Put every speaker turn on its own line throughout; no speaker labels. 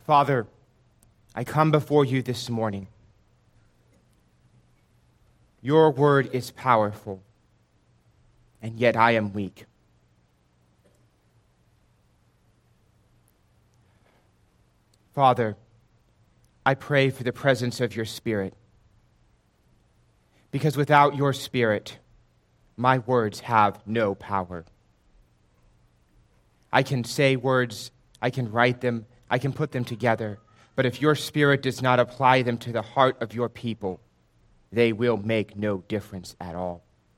Father, I come before you this morning. Your word is powerful, and yet I am weak. Father, I pray for the presence of your Spirit, because without your Spirit, my words have no power. I can say words, I can write them, I can put them together, but if your Spirit does not apply them to the heart of your people, they will make no difference at all.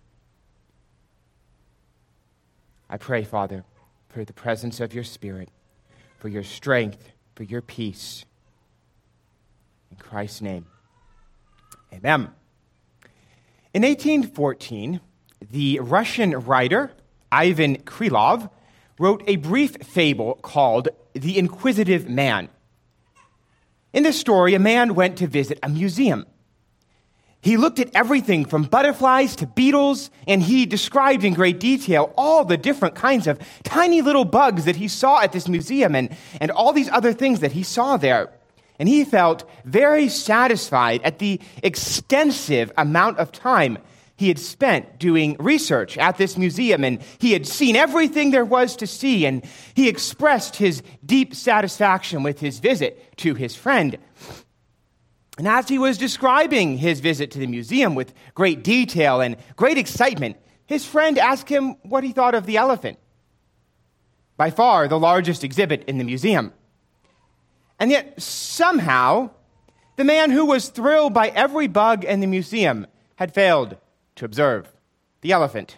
I pray, Father, for the presence of your Spirit, for your strength, for your peace. In Christ's name, amen. In 1814, the Russian writer Ivan Krylov wrote a brief fable called The Inquisitive Man. In this story, a man went to visit a museum. He looked at everything from butterflies to beetles, and he described in great detail all the different kinds of tiny little bugs that he saw at this museum and all these other things that he saw there. And he felt very satisfied at the extensive amount of time he had spent doing research at this museum, and he had seen everything there was to see, and he expressed his deep satisfaction with his visit to his friend. And as he was describing his visit to the museum with great detail and great excitement, his friend asked him what he thought of the elephant, by far the largest exhibit in the museum. And yet, somehow, the man who was thrilled by every bug in the museum had failed to observe the elephant.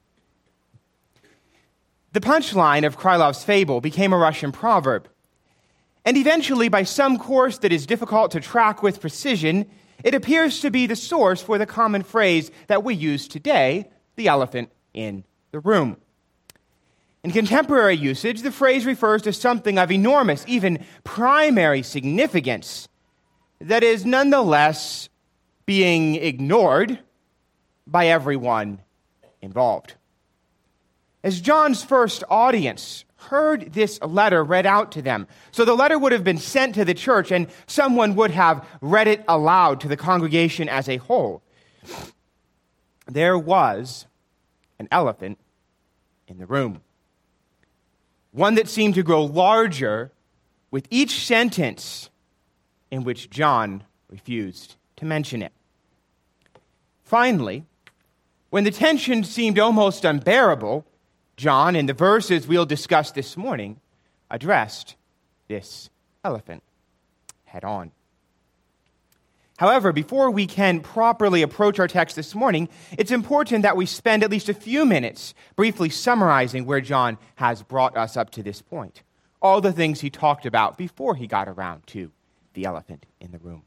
The punchline of Krylov's fable became a Russian proverb. And eventually, by some course that is difficult to track with precision, it appears to be the source for the common phrase that we use today, the elephant in the room. In contemporary usage, the phrase refers to something of enormous, even primary significance that is nonetheless being ignored by everyone involved. As John's first audience heard this letter read out to them, so the letter would have been sent to the church and someone would have read it aloud to the congregation as a whole, there was an elephant in the room. One that seemed to grow larger with each sentence in which John refused to mention it. Finally, when the tension seemed almost unbearable, John, in the verses we'll discuss this morning, addressed this elephant head on. However, before we can properly approach our text this morning, it's important that we spend at least a few minutes briefly summarizing where John has brought us up to this point. All the things he talked about before he got around to the elephant in the room.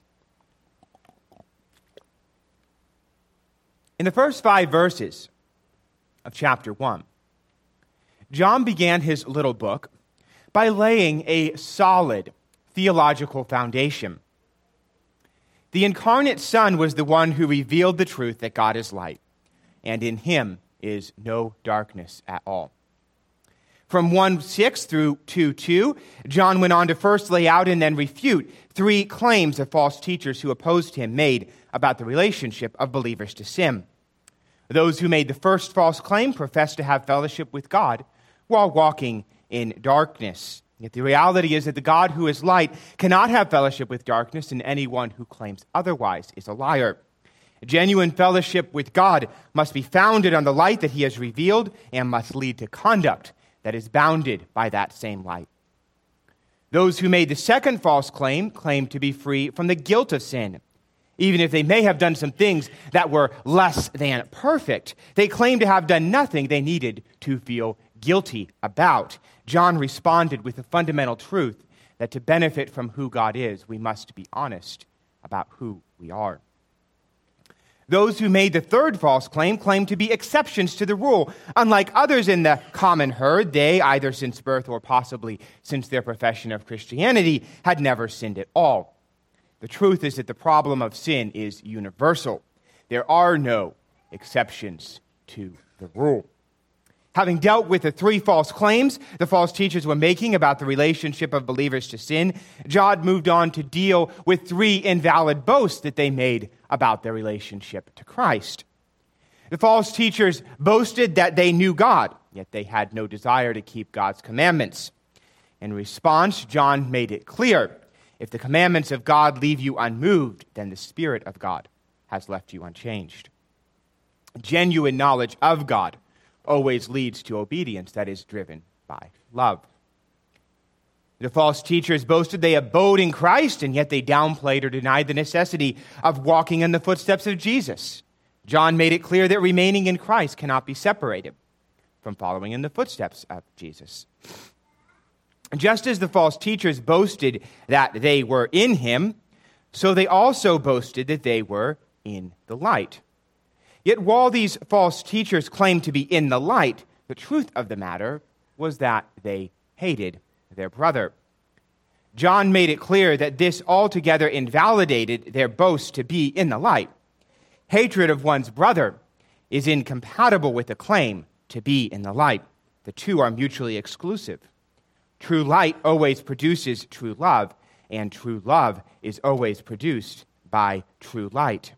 In the first 5 verses of chapter 1, John began his little book by laying a solid theological foundation. The incarnate Son was the one who revealed the truth that God is light, and in him is no darkness at all. From 1:6 through 2:2, John went on to first lay out and then refute 3 claims of false teachers who opposed him made about the relationship of believers to sin. Those who made the first false claim professed to have fellowship with God while walking in darkness. Yet the reality is that the God who is light cannot have fellowship with darkness, and anyone who claims otherwise is a liar. Genuine fellowship with God must be founded on the light that he has revealed and must lead to conduct that is bounded by that same light. Those who made the second false claim claimed to be free from the guilt of sin. Even if they may have done some things that were less than perfect, they claimed to have done nothing they needed to feel guilty about. John responded with the fundamental truth that to benefit from who God is, we must be honest about who we are. Those who made the third false claim claimed to be exceptions to the rule. Unlike others in the common herd, they, either since birth or possibly since their profession of Christianity, had never sinned at all. The truth is that the problem of sin is universal. There are no exceptions to the rule. Having dealt with the three false claims the false teachers were making about the relationship of believers to sin, John moved on to deal with three invalid boasts that they made about their relationship to Christ. The false teachers boasted that they knew God, yet they had no desire to keep God's commandments. In response, John made it clear, if the commandments of God leave you unmoved, then the Spirit of God has left you unchanged. Genuine knowledge of God always leads to obedience that is driven by love. The false teachers boasted they abode in Christ, and yet they downplayed or denied the necessity of walking in the footsteps of Jesus. John made it clear that remaining in Christ cannot be separated from following in the footsteps of Jesus. Just as the false teachers boasted that they were in him, so they also boasted that they were in the light. Yet while these false teachers claimed to be in the light, the truth of the matter was that they hated their brother. John made it clear that this altogether invalidated their boast to be in the light. Hatred of one's brother is incompatible with the claim to be in the light. The two are mutually exclusive. True light always produces true love, and true love is always produced by true light.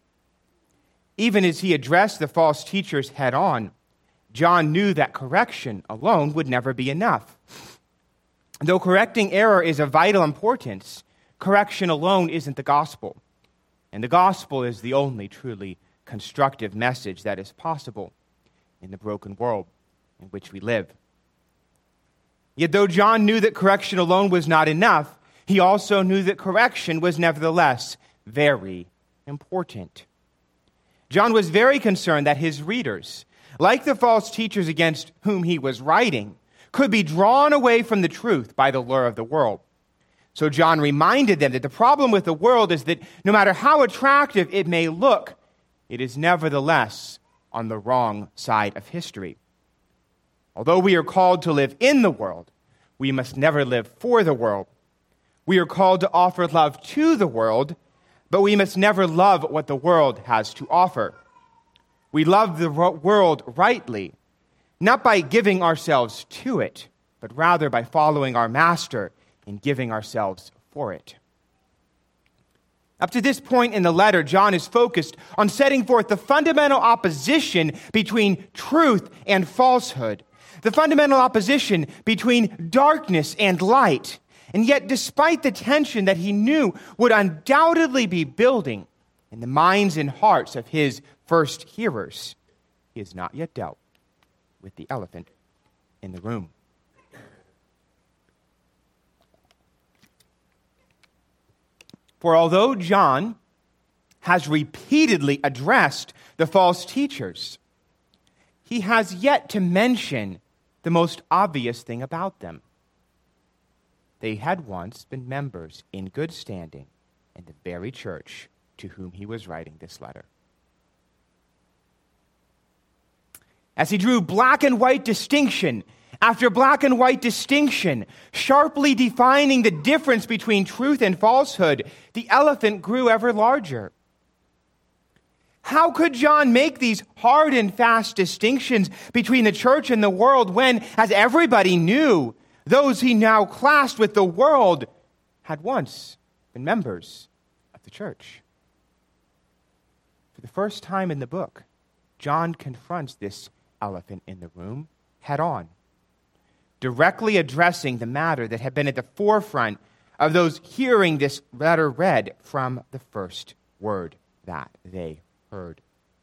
Even as he addressed the false teachers head on, John knew that correction alone would never be enough. Though correcting error is of vital importance, correction alone isn't the gospel. And the gospel is the only truly constructive message that is possible in the broken world in which we live. Yet though John knew that correction alone was not enough, he also knew that correction was nevertheless very important. John was very concerned that his readers, like the false teachers against whom he was writing, could be drawn away from the truth by the lure of the world. So John reminded them that the problem with the world is that no matter how attractive it may look, it is nevertheless on the wrong side of history. Although we are called to live in the world, we must never live for the world. We are called to offer love to the world, but we must never love what the world has to offer. We love the world rightly, not by giving ourselves to it, but rather by following our master in giving ourselves for it. Up to this point in the letter, John is focused on setting forth the fundamental opposition between truth and falsehood, the fundamental opposition between darkness and light. And yet, despite the tension that he knew would undoubtedly be building in the minds and hearts of his first hearers, he has not yet dealt with the elephant in the room. For although John has repeatedly addressed the false teachers, he has yet to mention the most obvious thing about them. They had once been members in good standing in the very church to whom he was writing this letter. As he drew black and white distinction after black and white distinction, sharply defining the difference between truth and falsehood, the elephant grew ever larger. How could John make these hard and fast distinctions between the church and the world when, as everybody knew, those he now classed with the world had once been members of the church? For the first time in the book, John confronts this elephant in the room head on, directly addressing the matter that had been at the forefront of those hearing this letter read from the first word that they heard.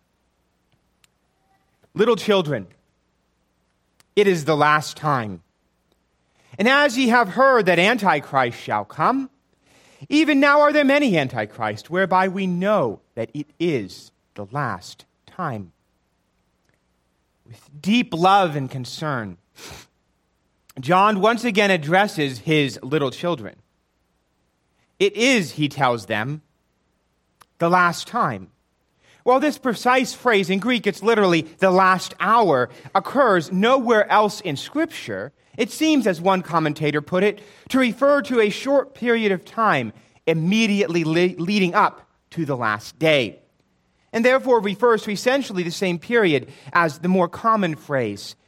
Little children, it is the last time. And as ye have heard that Antichrist shall come, even now are there many Antichrists, whereby we know that it is the last time. With deep love and concern, John once again addresses his little children. It is, he tells them, the last time. While this precise phrase, in Greek it's literally the last hour, occurs nowhere else in Scripture, it seems, as one commentator put it, to refer to a short period of time immediately leading up to the last day, and therefore refers to essentially the same period as the more common phrase,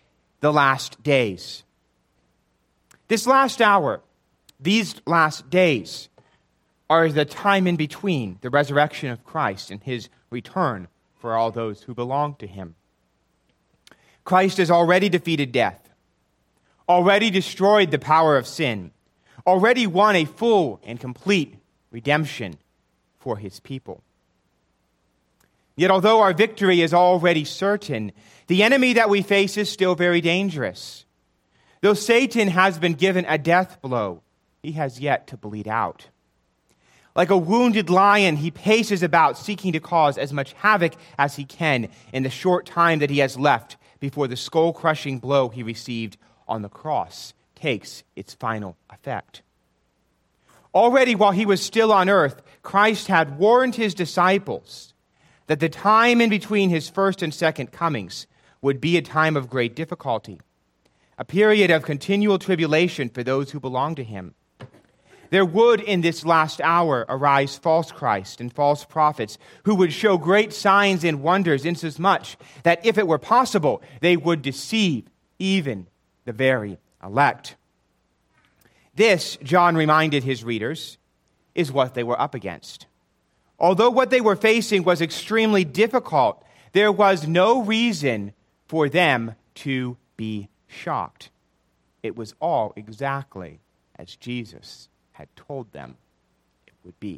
the last days. This last hour, these last days, are the time in between the resurrection of Christ and his return for all those who belong to him. Christ has already defeated death, already destroyed the power of sin, already won a full and complete redemption for his people. Yet although our victory is already certain, the enemy that we face is still very dangerous. Though Satan has been given a death blow, he has yet to bleed out. Like a wounded lion, he paces about seeking to cause as much havoc as he can in the short time that he has left before the skull-crushing blow he received on the cross takes its final effect. Already while he was still on earth, Christ had warned his disciples that the time in between his first and second comings would be a time of great difficulty, a period of continual tribulation for those who belong to him. There would in this last hour arise false Christ and false prophets who would show great signs and wonders insomuch that if it were possible, they would deceive even the very elect. This, John reminded his readers, is what they were up against. Although what they were facing was extremely difficult, there was no reason for them to be shocked. It was all exactly as Jesus had told them it would be.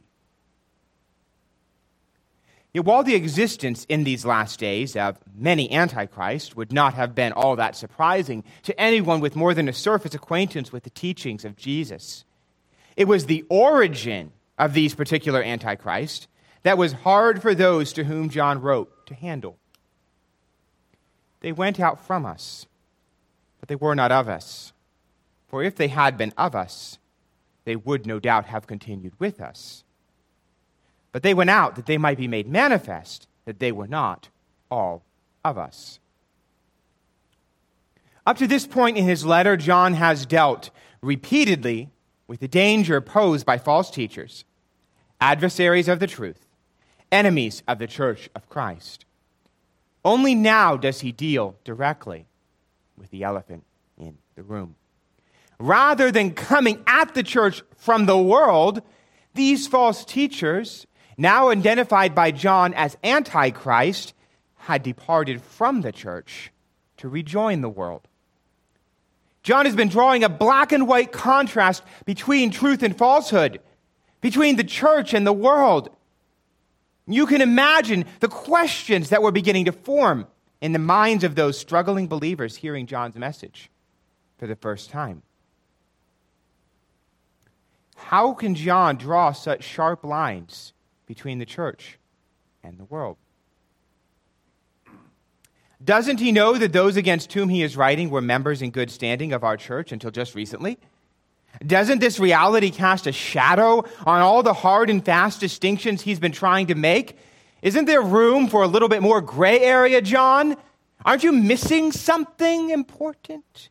Yet while the existence in these last days of many antichrists would not have been all that surprising to anyone with more than a surface acquaintance with the teachings of Jesus, it was the origin of these particular antichrists that was hard for those to whom John wrote to handle. They went out from us, but they were not of us. For if they had been of us, they would no doubt have continued with us. But they went out that they might be made manifest that they were not all of us. Up to this point in his letter, John has dealt repeatedly with the danger posed by false teachers, adversaries of the truth, enemies of the church of Christ. Only now does he deal directly with the elephant in the room. Rather than coming at the church from the world, these false teachers, now identified by John as Antichrist, had departed from the church to rejoin the world. John has been drawing a black and white contrast between truth and falsehood, between the church and the world. You can imagine the questions that were beginning to form in the minds of those struggling believers hearing John's message for the first time. How can John draw such sharp lines between the church and the world? Doesn't he know that those against whom he is writing were members in good standing of our church until just recently? Doesn't this reality cast a shadow on all the hard and fast distinctions he's been trying to make? Isn't there room for a little bit more gray area, John? Aren't you missing something important?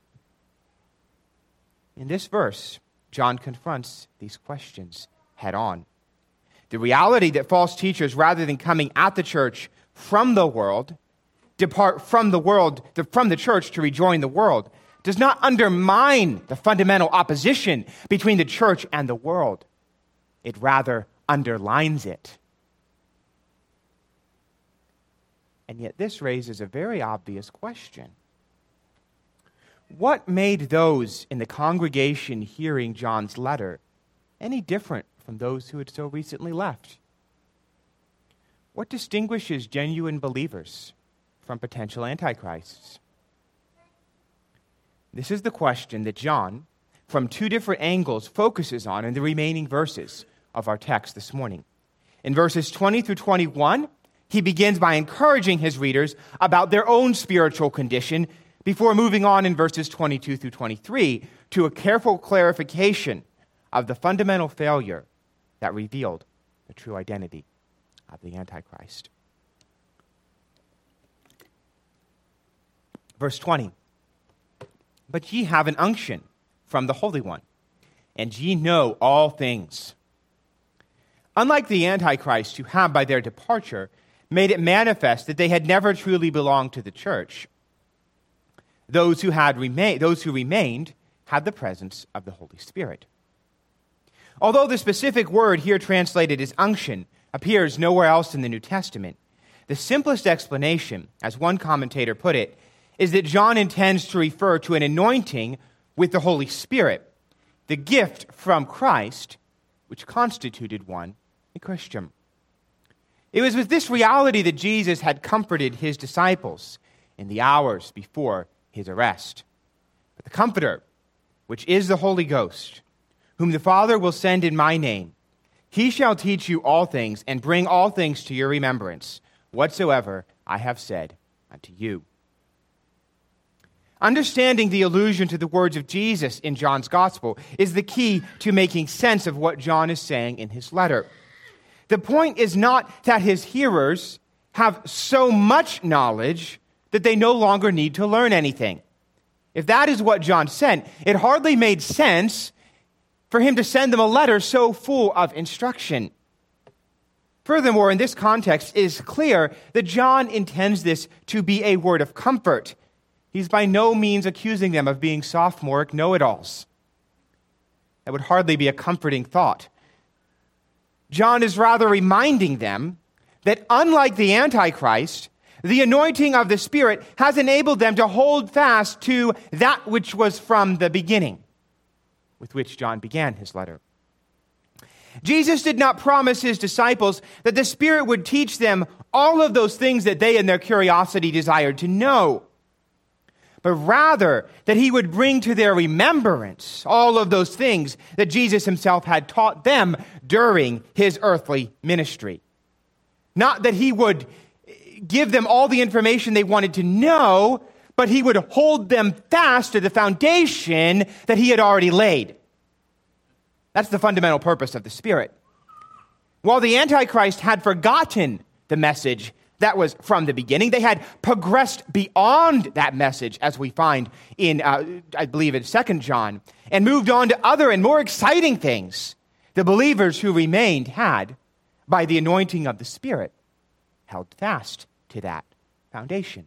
In this verse, John confronts these questions head on. The reality that false teachers, rather than coming at the church from the world, depart from the church to rejoin the world, does not undermine the fundamental opposition between the church and the world. It rather underlines it. And yet this raises a very obvious question. What made those in the congregation hearing John's letter any different from those who had so recently left? What distinguishes genuine believers from potential antichrists? This is the question that John, from two different angles, focuses on in the remaining verses of our text this morning. In verses 20 through 21, he begins by encouraging his readers about their own spiritual condition before moving on in verses 22 through 23 to a careful clarification of the fundamental failure that revealed the true identity of the Antichrist. Verse 20. But ye have an unction from the Holy One, and ye know all things. Unlike the Antichrist, who have by their departure made it manifest that they had never truly belonged to the church, those who remained had the presence of the Holy Spirit. Although the specific word here translated as unction appears nowhere else in the New Testament, the simplest explanation, as one commentator put it, is that John intends to refer to an anointing with the Holy Spirit, the gift from Christ, which constituted one a Christian. It was with this reality that Jesus had comforted his disciples in the hours before his arrest. But the Comforter, which is the Holy Ghost, whom the Father will send in my name, he shall teach you all things and bring all things to your remembrance, whatsoever I have said unto you. Understanding the allusion to the words of Jesus in John's Gospel is the key to making sense of what John is saying in his letter. The point is not that his hearers have so much knowledge that they no longer need to learn anything. If that is what John sent, it hardly made sense for him to send them a letter so full of instruction. Furthermore, in this context, it is clear that John intends this to be a word of comfort. He's by no means accusing them of being sophomoric know-it-alls. That would hardly be a comforting thought. John is rather reminding them that unlike the Antichrist, the anointing of the Spirit has enabled them to hold fast to that which was from the beginning, with which John began his letter. Jesus did not promise his disciples that the Spirit would teach them all of those things that they in their curiosity desired to know, but rather that he would bring to their remembrance all of those things that Jesus himself had taught them during his earthly ministry. Not that he would give them all the information they wanted to know, but he would hold them fast to the foundation that he had already laid. That's the fundamental purpose of the Spirit. While the Antichrist had forgotten the message that was from the beginning, they had progressed beyond that message, as we find in, I believe, in 2 John, and moved on to other and more exciting things. The believers who remained had, by the anointing of the Spirit, held fast to that foundation.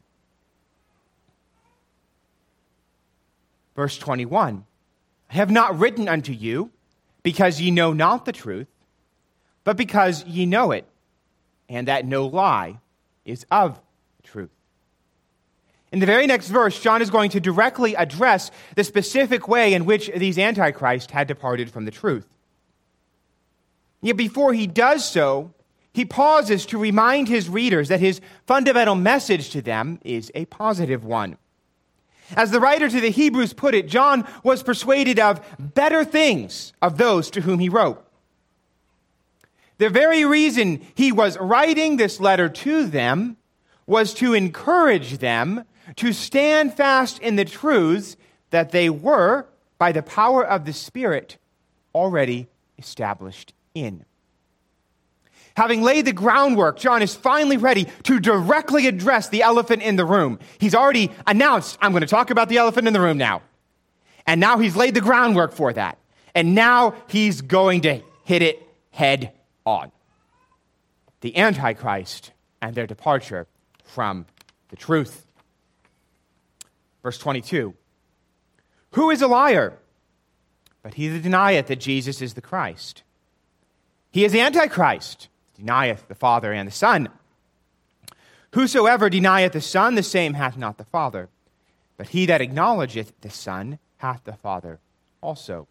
Verse 21, I have not written unto you because ye know not the truth, but because ye know it, and that no lie is of the truth. In the very next verse, John is going to directly address the specific way in which these antichrists had departed from the truth. Yet before he does so, he pauses to remind his readers that his fundamental message to them is a positive one. As the writer to the Hebrews put it, John was persuaded of better things of those to whom he wrote. The very reason he was writing this letter to them was to encourage them to stand fast in the truths that they were, by the power of the Spirit, already established in. Having laid the groundwork, John is finally ready to directly address the elephant in the room. He's already announced, I'm going to talk about the elephant in the room now. And now he's laid the groundwork for that. And now he's going to hit it head on. The Antichrist and their departure from the truth. Verse 22. Who is a liar? But he that denieth that Jesus is the Christ. He is the Antichrist, denieth the Father and the Son. Whosoever denieth the Son, the same hath not the Father. But he that acknowledgeth the Son hath the Father also.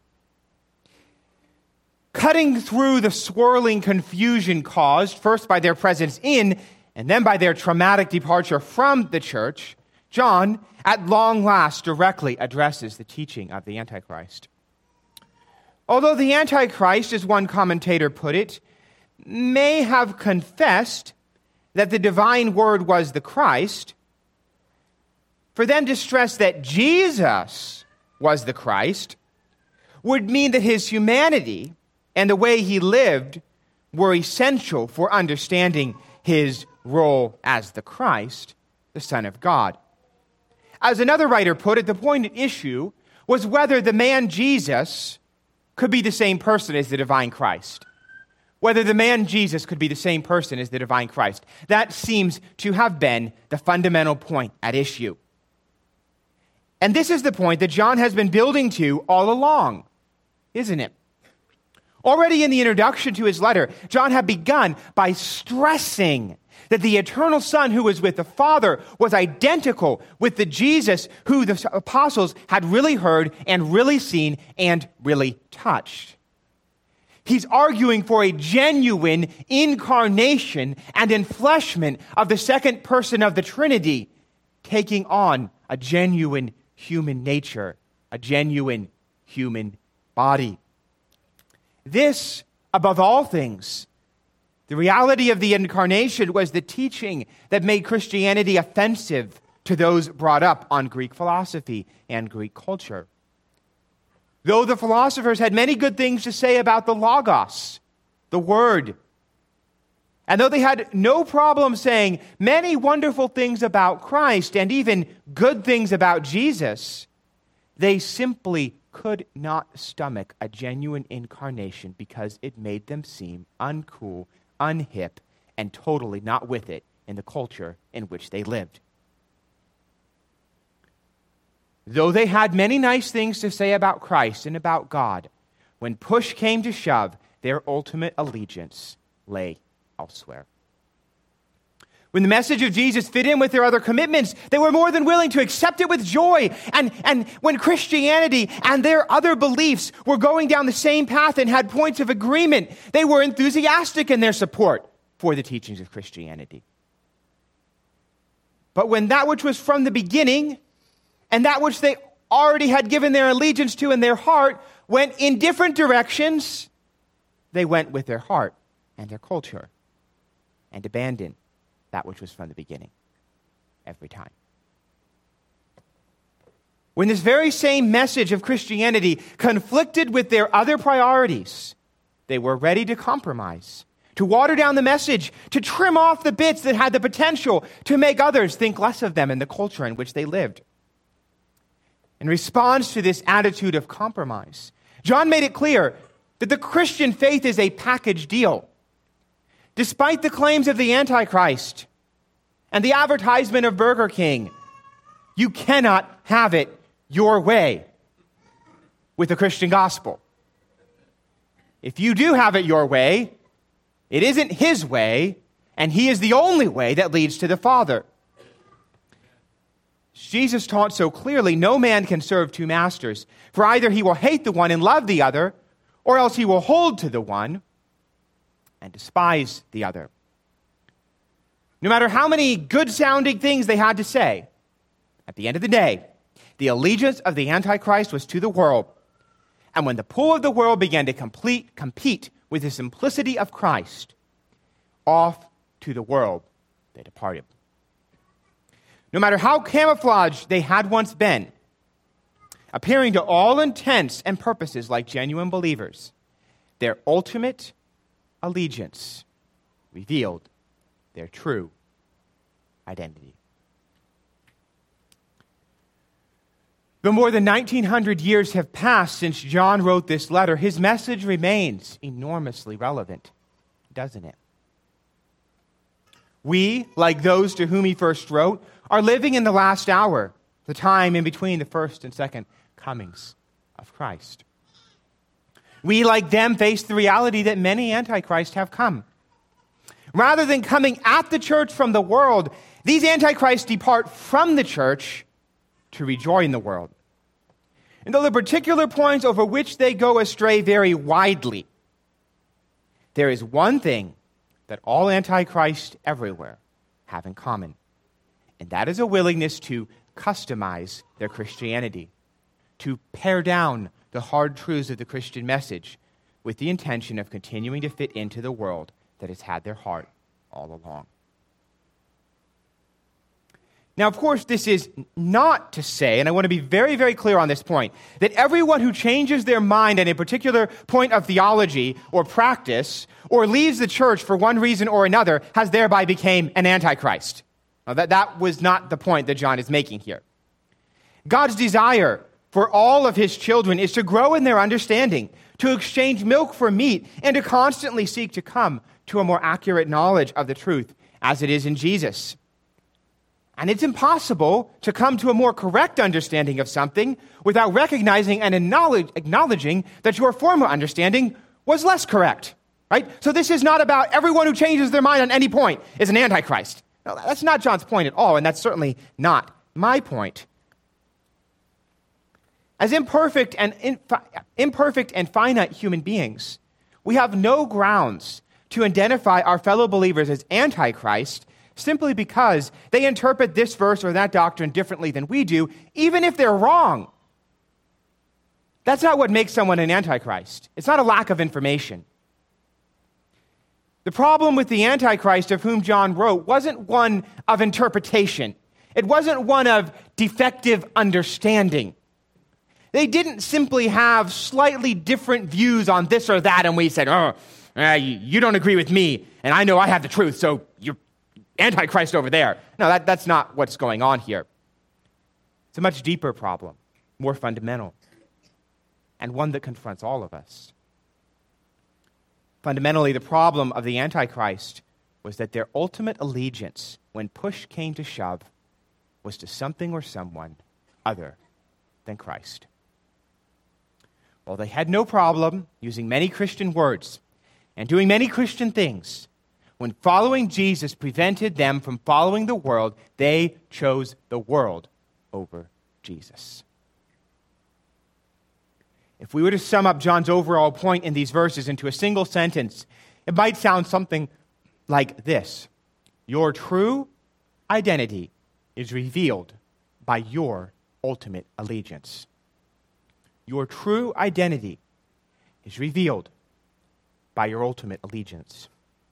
Cutting through the swirling confusion caused, first by their presence in, and then by their traumatic departure from the church, John, at long last, directly addresses the teaching of the Antichrist. Although the Antichrist, as one commentator put it, may have confessed that the divine word was the Christ, for them to stress that Jesus was the Christ would mean that his humanity and the way he lived were essential for understanding his role as the Christ, the Son of God. As another writer put it, the point at issue was whether the man Jesus could be the same person as the divine Christ. Whether the man Jesus could be the same person as the divine Christ. That seems to have been the fundamental point at issue. And this is the point that John has been building to all along, isn't it? Already in the introduction to his letter, John had begun by stressing that the eternal Son who was with the Father was identical with the Jesus who the apostles had really heard and really seen and really touched. He's arguing for a genuine incarnation and enfleshment of the second person of the Trinity, taking on a genuine human nature, a genuine human body. This, above all things, the reality of the incarnation was the teaching that made Christianity offensive to those brought up on Greek philosophy and Greek culture. Though the philosophers had many good things to say about the Logos, the Word, and though they had no problem saying many wonderful things about Christ and even good things about Jesus, they simply could not stomach a genuine incarnation because it made them seem uncool, unhip, and totally not with it in the culture in which they lived. Though they had many nice things to say about Christ and about God, when push came to shove, their ultimate allegiance lay elsewhere. When the message of Jesus fit in with their other commitments, they were more than willing to accept it with joy. And when Christianity and their other beliefs were going down the same path and had points of agreement, they were enthusiastic in their support for the teachings of Christianity. But when that which was from the beginning and that which they already had given their allegiance to in their heart went in different directions, they went with their heart and their culture and abandoned that which was from the beginning every time. When this very same message of Christianity conflicted with their other priorities, they were ready to compromise, to water down the message, to trim off the bits that had the potential to make others think less of them and the culture in which they lived. In response to this attitude of compromise, John made it clear that the Christian faith is a package deal. Despite the claims of the Antichrist and the advertisement of Burger King, you cannot have it your way with the Christian gospel. If you do have it your way, it isn't his way, and he is the only way that leads to the Father. Jesus taught so clearly, no man can serve two masters, for either he will hate the one and love the other, or else he will hold to the one and despise the other. No matter how many good-sounding things they had to say, at the end of the day, the allegiance of the Antichrist was to the world. And when the pull of the world began to compete with the simplicity of Christ, off to the world they departed. No matter how camouflaged they had once been, appearing to all intents and purposes like genuine believers, their ultimate allegiance revealed their true identity. Though more than 1,900 years have passed since John wrote this letter, his message remains enormously relevant, doesn't it? We, like those to whom he first wrote, are living in the last hour, the time in between the first and second comings of Christ. We, like them, face the reality that many antichrists have come. Rather than coming at the church from the world, these antichrists depart from the church to rejoin the world. And though the particular points over which they go astray vary widely, there is one thing that all antichrists everywhere have in common, and that is a willingness to customize their Christianity, to pare down the hard truths of the Christian message with the intention of continuing to fit into the world that has had their heart all along. Now, of course, this is not to say, and I want to be very, very clear on this point, that everyone who changes their mind on a particular point of theology or practice or leaves the church for one reason or another has thereby become an antichrist. Now, that was not the point that John is making here. God's desire for all of his children is to grow in their understanding, to exchange milk for meat, and to constantly seek to come to a more accurate knowledge of the truth as it is in Jesus. And it's impossible to come to a more correct understanding of something without recognizing and acknowledging that your former understanding was less correct, right? So this is not about everyone who changes their mind on any point is an antichrist. No, that's not John's point at all, and that's certainly not my point. As imperfect and finite human beings, we have no grounds to identify our fellow believers as antichrist simply because they interpret this verse or that doctrine differently than we do, even if they're wrong. That's not what makes someone an antichrist. It's not a lack of information. The problem with the antichrist of whom John wrote wasn't one of interpretation. It wasn't one of defective understanding. They didn't simply have slightly different views on this or that, and we said, you don't agree with me, and I know I have the truth, so you're Antichrist over there. No, that's not what's going on here. It's a much deeper problem, more fundamental, and one that confronts all of us. Fundamentally, the problem of the Antichrist was that their ultimate allegiance, when push came to shove, was to something or someone other than Christ. While they had no problem using many Christian words and doing many Christian things, when following Jesus prevented them from following the world, they chose the world over Jesus. If we were to sum up John's overall point in these verses into a single sentence, it might sound something like this: your true identity is revealed by your ultimate allegiance. Your true identity is revealed by your ultimate allegiance.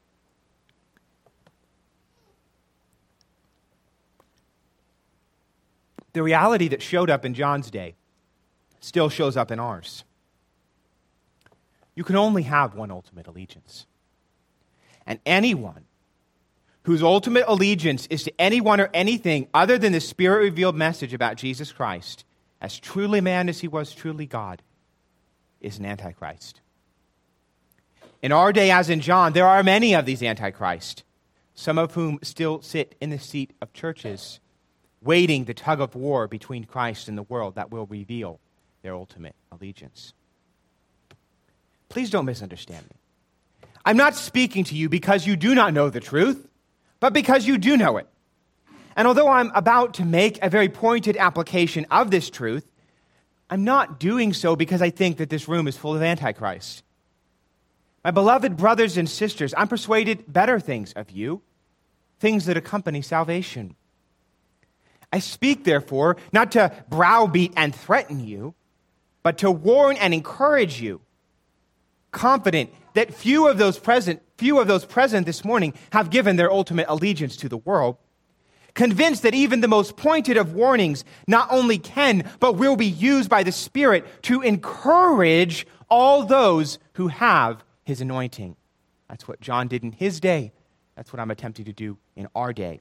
The reality that showed up in John's day still shows up in ours. You can only have one ultimate allegiance. And anyone whose ultimate allegiance is to anyone or anything other than the Spirit-revealed message about Jesus Christ, as truly man as he was truly God, is an antichrist. In our day, as in John, there are many of these antichrists, some of whom still sit in the seat of churches, waiting the tug of war between Christ and the world that will reveal their ultimate allegiance. Please don't misunderstand me. I'm not speaking to you because you do not know the truth, but because you do know it. And although I'm about to make a very pointed application of this truth, I'm not doing so because I think that this room is full of antichrists. My beloved brothers and sisters, I'm persuaded better things of you, things that accompany salvation. I speak, therefore, not to browbeat and threaten you, but to warn and encourage you, confident that few of those present this morning have given their ultimate allegiance to the world, convinced that even the most pointed of warnings not only can, but will be used by the Spirit to encourage all those who have his anointing. That's what John did in his day. That's what I'm attempting to do in our day.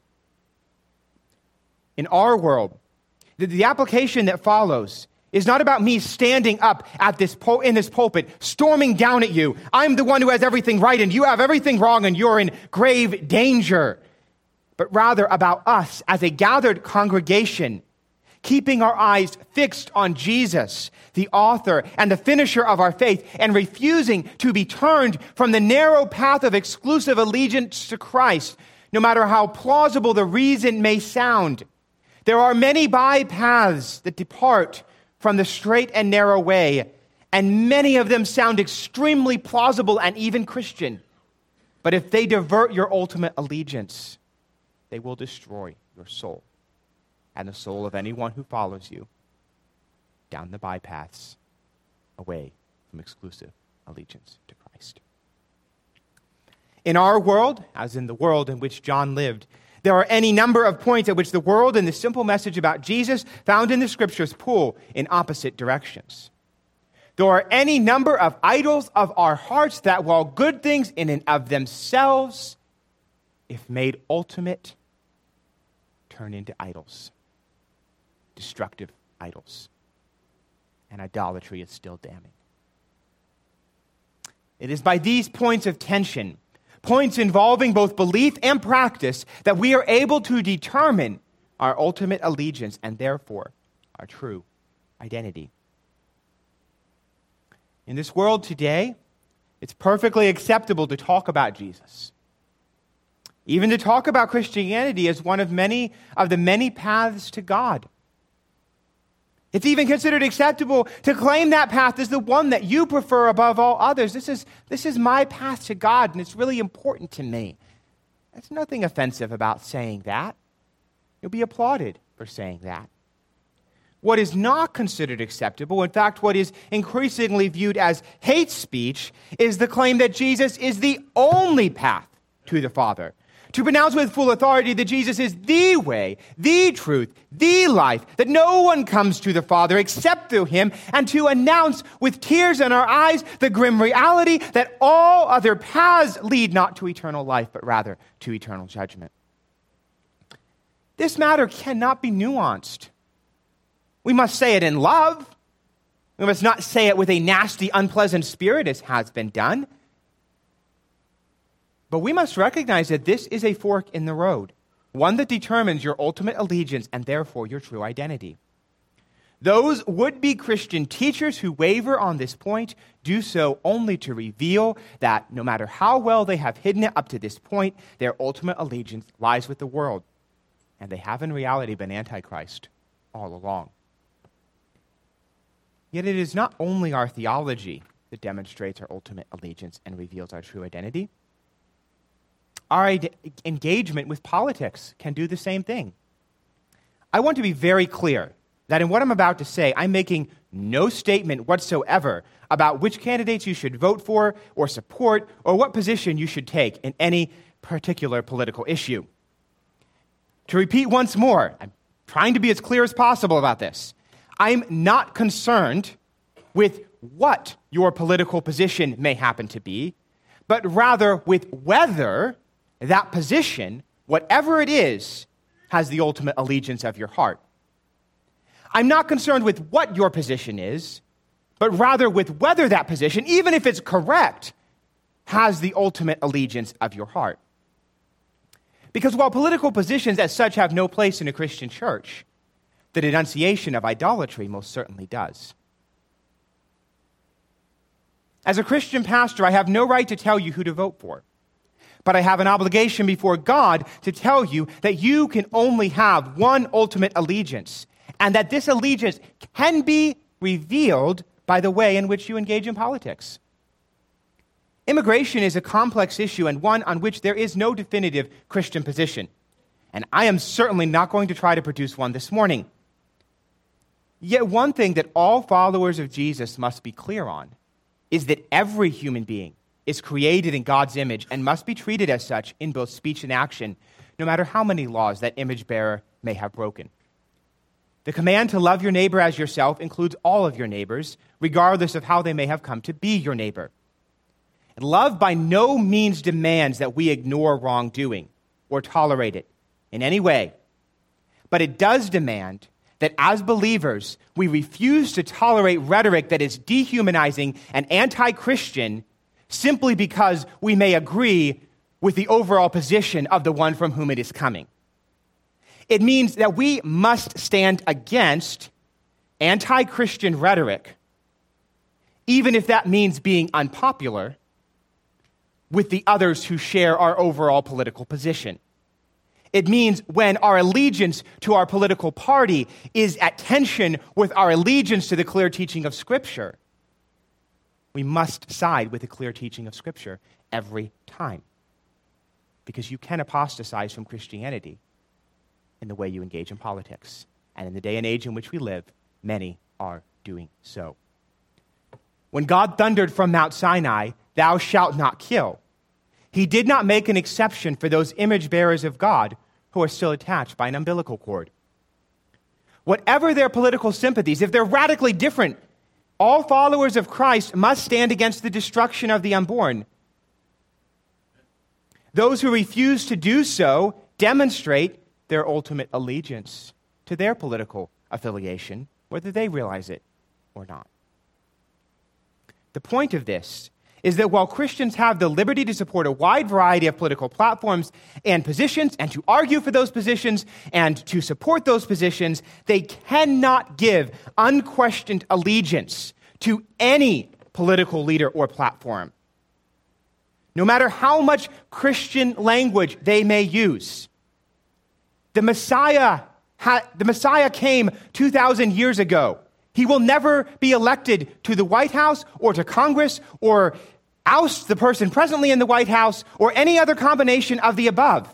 In our world, the application that follows is not about me standing up at in this pulpit, storming down at you. I'm the one who has everything right and you have everything wrong and you're in grave danger. But rather about us as a gathered congregation, keeping our eyes fixed on Jesus, the author and the finisher of our faith, and refusing to be turned from the narrow path of exclusive allegiance to Christ, no matter how plausible the reason may sound. There are many bypaths that depart from the straight and narrow way, and many of them sound extremely plausible and even Christian. But if they divert your ultimate allegiance, they will destroy your soul and the soul of anyone who follows you down the bypaths away from exclusive allegiance to Christ. In our world, as in the world in which John lived, there are any number of points at which the world and the simple message about Jesus found in the Scriptures pull in opposite directions. There are any number of idols of our hearts that, while good things in and of themselves, if made ultimate, turn into idols, destructive idols. And idolatry is still damning. It is by these points of tension, points involving both belief and practice, that we are able to determine our ultimate allegiance, and therefore our true identity. In this world today, it's perfectly acceptable to talk about Jesus. Even to talk about Christianity as one of the many paths to God. It's even considered acceptable to claim that path as the one that you prefer above all others. This is my path to God, and it's really important to me. There's nothing offensive about saying that. You'll be applauded for saying that. What is not considered acceptable, in fact, what is increasingly viewed as hate speech, is the claim that Jesus is the only path to the Father. To pronounce with full authority that Jesus is the way, the truth, the life, that no one comes to the Father except through him, and to announce with tears in our eyes the grim reality that all other paths lead not to eternal life, but rather to eternal judgment. This matter cannot be nuanced. We must say it in love. We must not say it with a nasty, unpleasant spirit, as has been done. But we must recognize that this is a fork in the road, one that determines your ultimate allegiance and therefore your true identity. Those would-be Christian teachers who waver on this point do so only to reveal that no matter how well they have hidden it up to this point, their ultimate allegiance lies with the world, and they have in reality been Antichrist all along. Yet it is not only our theology that demonstrates our ultimate allegiance and reveals our true identity. Our engagement with politics can do the same thing. I want to be very clear that in what I'm about to say, I'm making no statement whatsoever about which candidates you should vote for or support or what position you should take in any particular political issue. To repeat once more, I'm trying to be as clear as possible about this. I'm not concerned with what your political position may happen to be, but rather with whether that position, whatever it is, has the ultimate allegiance of your heart. I'm not concerned with what your position is, but rather with whether that position, even if it's correct, has the ultimate allegiance of your heart. Because while political positions as such have no place in a Christian church, the denunciation of idolatry most certainly does. As a Christian pastor, I have no right to tell you who to vote for. But I have an obligation before God to tell you that you can only have one ultimate allegiance, and that this allegiance can be revealed by the way in which you engage in politics. Immigration is a complex issue and one on which there is no definitive Christian position. And I am certainly not going to try to produce one this morning. Yet one thing that all followers of Jesus must be clear on is that every human being is created in God's image and must be treated as such in both speech and action, no matter how many laws that image bearer may have broken. The command to love your neighbor as yourself includes all of your neighbors, regardless of how they may have come to be your neighbor. And love by no means demands that we ignore wrongdoing or tolerate it in any way. But it does demand that as believers, we refuse to tolerate rhetoric that is dehumanizing and anti-Christian simply because we may agree with the overall position of the one from whom it is coming. It means that we must stand against anti-Christian rhetoric, even if that means being unpopular with the others who share our overall political position. It means when our allegiance to our political party is at tension with our allegiance to the clear teaching of Scripture, we must side with the clear teaching of Scripture every time. Because you can apostatize from Christianity in the way you engage in politics. And in the day and age in which we live, many are doing so. When God thundered from Mount Sinai, "Thou shalt not kill," he did not make an exception for those image bearers of God who are still attached by an umbilical cord. Whatever their political sympathies, if they're radically different, all followers of Christ must stand against the destruction of the unborn. Those who refuse to do so demonstrate their ultimate allegiance to their political affiliation, whether they realize it or not. The point of this is that while Christians have the liberty to support a wide variety of political platforms and positions, and to argue for those positions, and to support those positions, they cannot give unquestioned allegiance to any political leader or platform, no matter how much Christian language they may use. The Messiah came 2,000 years ago. He will never be elected to the White House or to Congress or oust the person presently in the White House or any other combination of the above.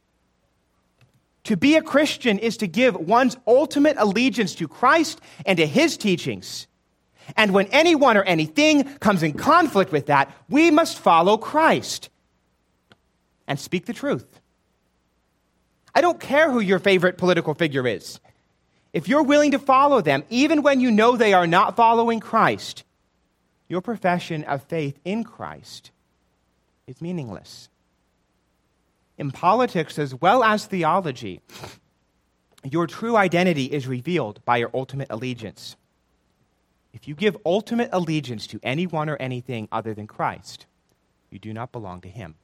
To be a Christian is to give one's ultimate allegiance to Christ and to his teachings. And when anyone or anything comes in conflict with that, we must follow Christ and speak the truth. I don't care who your favorite political figure is. If you're willing to follow them, even when you know they are not following Christ, your profession of faith in Christ is meaningless. In politics as well as theology, your true identity is revealed by your ultimate allegiance. If you give ultimate allegiance to anyone or anything other than Christ, you do not belong to him.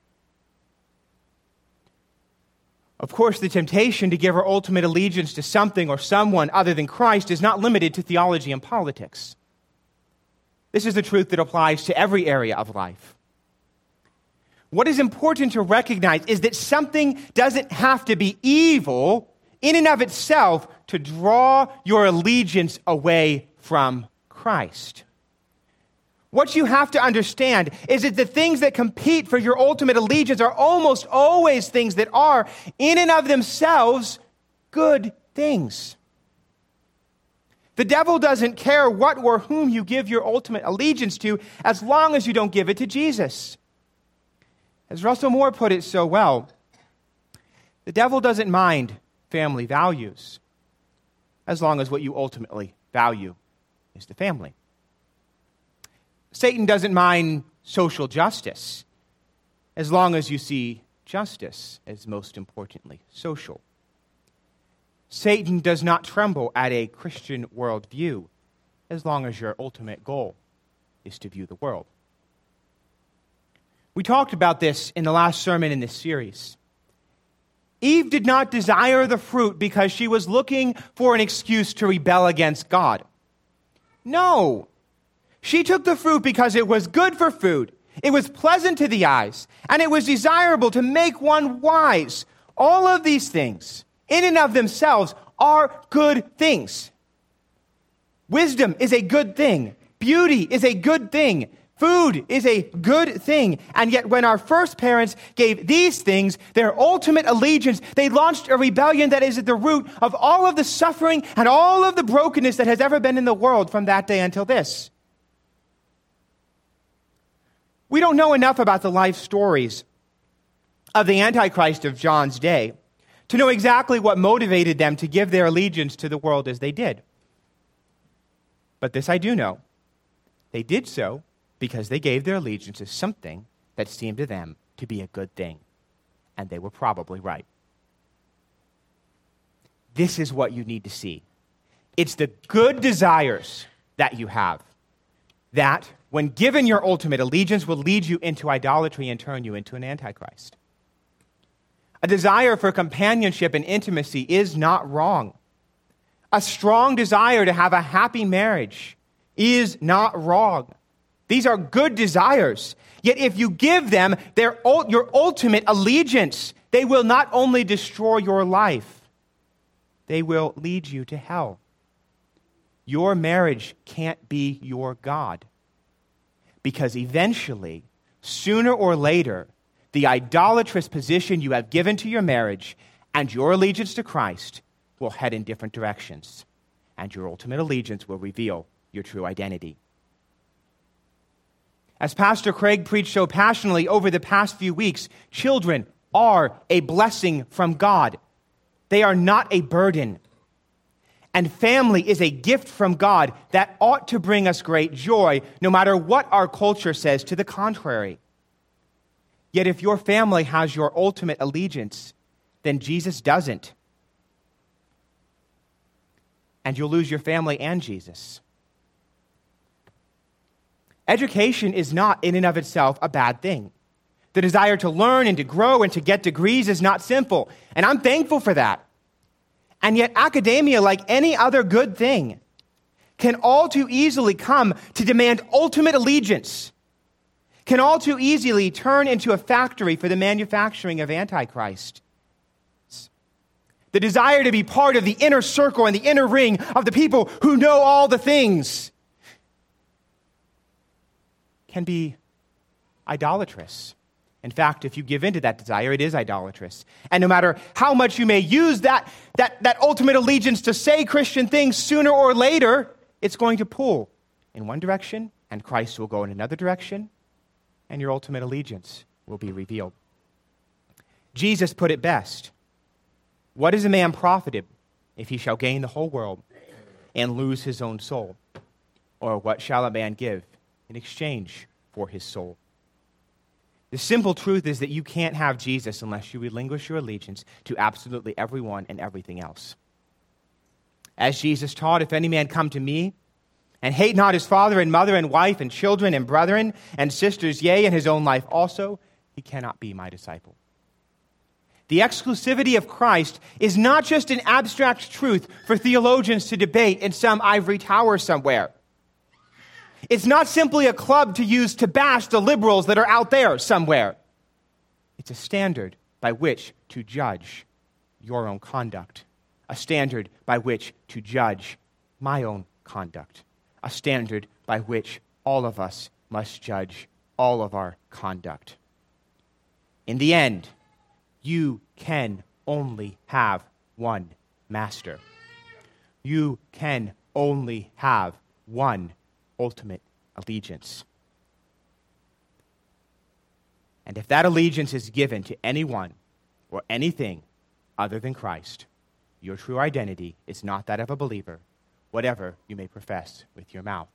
Of course, the temptation to give our ultimate allegiance to something or someone other than Christ is not limited to theology and politics. This is the truth that applies to every area of life. What is important to recognize is that something doesn't have to be evil in and of itself to draw your allegiance away from Christ. What you have to understand is that the things that compete for your ultimate allegiance are almost always things that are, in and of themselves, good things. The devil doesn't care what or whom you give your ultimate allegiance to as long as you don't give it to Jesus. As Russell Moore put it so well, the devil doesn't mind family values as long as what you ultimately value is the family. Satan doesn't mind social justice as long as you see justice as most importantly social. Satan does not tremble at a Christian worldview as long as your ultimate goal is to view the world. We talked about this in the last sermon in this series. Eve did not desire the fruit because she was looking for an excuse to rebel against God. No. She took the fruit because it was good for food, it was pleasant to the eyes, and it was desirable to make one wise. All of these things, in and of themselves, are good things. Wisdom is a good thing. Beauty is a good thing. Food is a good thing. And yet when our first parents gave these things their ultimate allegiance, they launched a rebellion that is at the root of all of the suffering and all of the brokenness that has ever been in the world from that day until this. We don't know enough about the life stories of the Antichrist of John's day to know exactly what motivated them to give their allegiance to the world as they did. But this I do know. They did so because they gave their allegiance to something that seemed to them to be a good thing. And they were probably right. This is what you need to see. It's the good desires that you have that, when given your ultimate allegiance, will lead you into idolatry and turn you into an antichrist. A desire for companionship and intimacy is not wrong. A strong desire to have a happy marriage is not wrong. These are good desires. Yet if you give them your ultimate allegiance, they will not only destroy your life, they will lead you to hell. Your marriage can't be your God. Because eventually, sooner or later, the idolatrous position you have given to your marriage and your allegiance to Christ will head in different directions. And your ultimate allegiance will reveal your true identity. As Pastor Craig preached so passionately over the past few weeks, children are a blessing from God. They are not a burden. And family is a gift from God that ought to bring us great joy, no matter what our culture says to the contrary. Yet if your family has your ultimate allegiance, then Jesus doesn't. And you'll lose your family and Jesus. Education is not in and of itself a bad thing. The desire to learn and to grow and to get degrees is not sinful, and I'm thankful for that. And yet academia, like any other good thing, can all too easily come to demand ultimate allegiance, can all too easily turn into a factory for the manufacturing of Antichrist. The desire to be part of the inner circle and the inner ring of the people who know all the things can be idolatrous. In fact, if you give in to that desire, it is idolatrous. And no matter how much you may use that ultimate allegiance to say Christian things, sooner or later, it's going to pull in one direction, and Christ will go in another direction, and your ultimate allegiance will be revealed. Jesus put it best. What is a man profited if he shall gain the whole world and lose his own soul? Or what shall a man give in exchange for his soul? The simple truth is that you can't have Jesus unless you relinquish your allegiance to absolutely everyone and everything else. As Jesus taught, if any man come to me and hate not his father and mother and wife and children and brethren and sisters, yea, and his own life also, he cannot be my disciple. The exclusivity of Christ is not just an abstract truth for theologians to debate in some ivory tower somewhere. It's not simply a club to use to bash the liberals that are out there somewhere. It's a standard by which to judge your own conduct, a standard by which to judge my own conduct, a standard by which all of us must judge all of our conduct. In the end, you can only have one master. You can only have one ultimate allegiance. And if that allegiance is given to anyone or anything other than Christ, your true identity is not that of a believer, whatever you may profess with your mouth.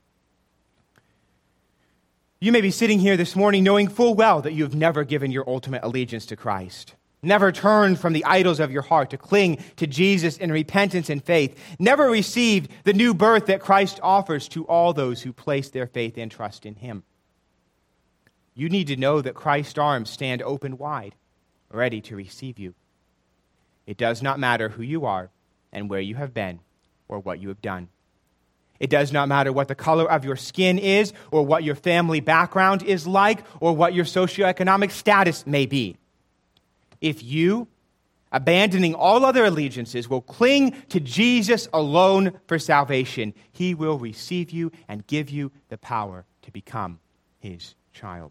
You may be sitting here this morning knowing full well that you have never given your ultimate allegiance to Christ. Never turned from the idols of your heart to cling to Jesus in repentance and faith. Never received the new birth that Christ offers to all those who place their faith and trust in him. You need to know that Christ's arms stand open wide, ready to receive you. It does not matter who you are and where you have been or what you have done. It does not matter what the color of your skin is or what your family background is like or what your socioeconomic status may be. If you, abandoning all other allegiances, will cling to Jesus alone for salvation, he will receive you and give you the power to become his child.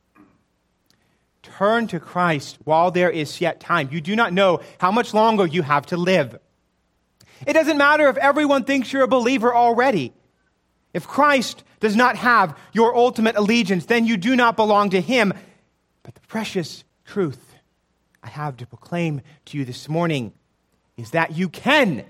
Turn to Christ while there is yet time. You do not know how much longer you have to live. It doesn't matter if everyone thinks you're a believer already. If Christ does not have your ultimate allegiance, then you do not belong to him. But the precious truth I have to proclaim to you this morning is that you can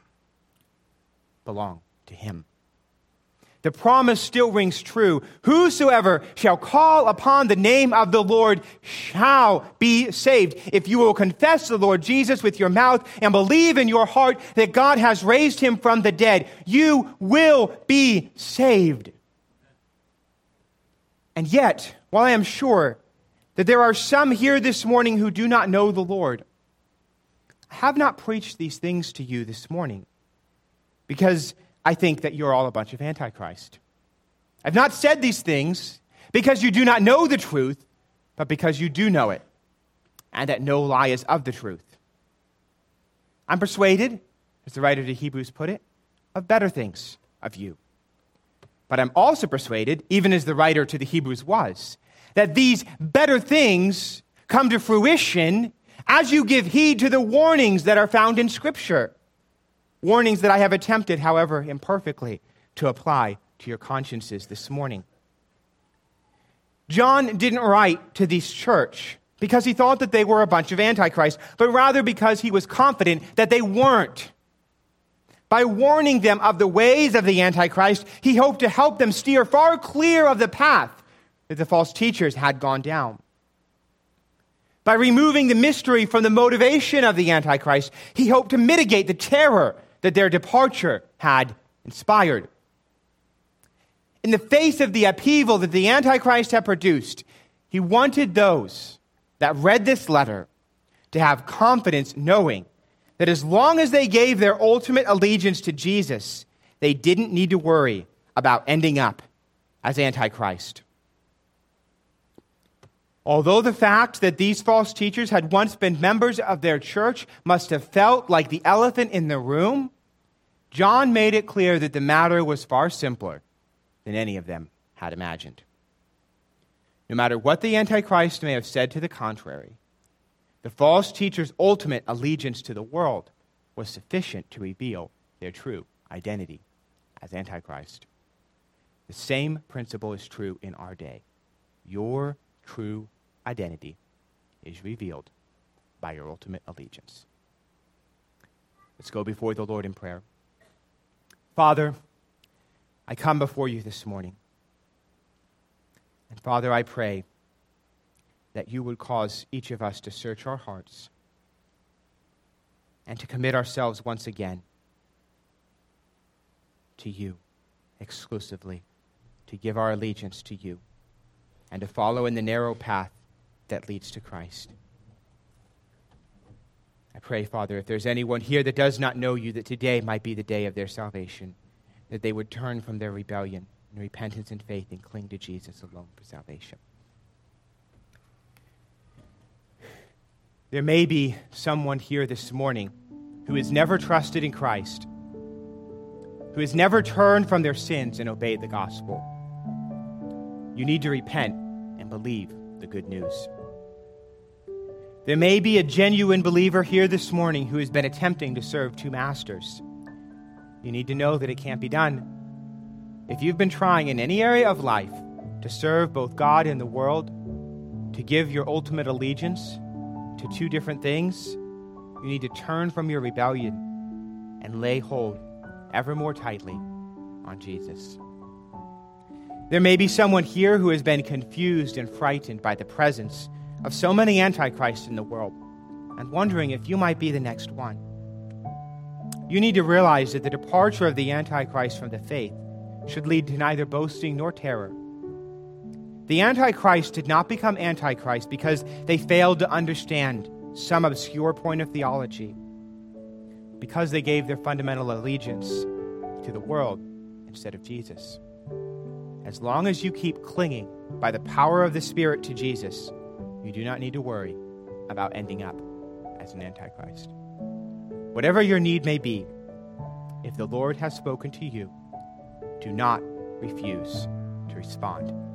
belong to him. The promise still rings true. Whosoever shall call upon the name of the Lord shall be saved. If you will confess the Lord Jesus with your mouth and believe in your heart that God has raised him from the dead, you will be saved. And yet, while I am sure that there are some here this morning who do not know the Lord, I have not preached these things to you this morning because I think that you're all a bunch of Antichrist. I've not said these things because you do not know the truth, but because you do know it, and that no lie is of the truth. I'm persuaded, as the writer to Hebrews put it, of better things of you. But I'm also persuaded, even as the writer to the Hebrews was, that these better things come to fruition as you give heed to the warnings that are found in Scripture. Warnings that I have attempted, however imperfectly, to apply to your consciences this morning. John didn't write to this church because he thought that they were a bunch of antichrists, but rather because he was confident that they weren't. By warning them of the ways of the Antichrist, he hoped to help them steer far clear of the path that the false teachers had gone down. By removing the mystery from the motivation of the Antichrist, he hoped to mitigate the terror that their departure had inspired. In the face of the upheaval that the Antichrist had produced, he wanted those that read this letter to have confidence knowing that as long as they gave their ultimate allegiance to Jesus, they didn't need to worry about ending up as Antichrist. Although the fact that these false teachers had once been members of their church must have felt like the elephant in the room, John made it clear that the matter was far simpler than any of them had imagined. No matter what the Antichrist may have said to the contrary, the false teacher's ultimate allegiance to the world was sufficient to reveal their true identity as Antichrist. The same principle is true in our day. Your true identity is revealed by your ultimate allegiance. Let's go before the Lord in prayer. Father, I come before you this morning. And Father, I pray that you would cause each of us to search our hearts and to commit ourselves once again to you exclusively, to give our allegiance to you, and to follow in the narrow path that leads to Christ. I pray, Father, if there's anyone here that does not know you, that today might be the day of their salvation, that they would turn from their rebellion and repentance and faith and cling to Jesus alone for salvation. There may be someone here this morning who has never trusted in Christ, who has never turned from their sins and obeyed the gospel. You need to repent and believe the good news. There may be a genuine believer here this morning who has been attempting to serve two masters. You need to know that it can't be done. If you've been trying in any area of life to serve both God and the world, to give your ultimate allegiance to two different things, you need to turn from your rebellion and lay hold ever more tightly on Jesus. There may be someone here who has been confused and frightened by the presence of so many antichrists in the world and wondering if you might be the next one. You need to realize that the departure of the Antichrist from the faith should lead to neither boasting nor terror. The Antichrist did not become Antichrist because they failed to understand some obscure point of theology, because they gave their fundamental allegiance to the world instead of Jesus. As long as you keep clinging by the power of the Spirit to Jesus, you do not need to worry about ending up as an Antichrist. Whatever your need may be, if the Lord has spoken to you, do not refuse to respond.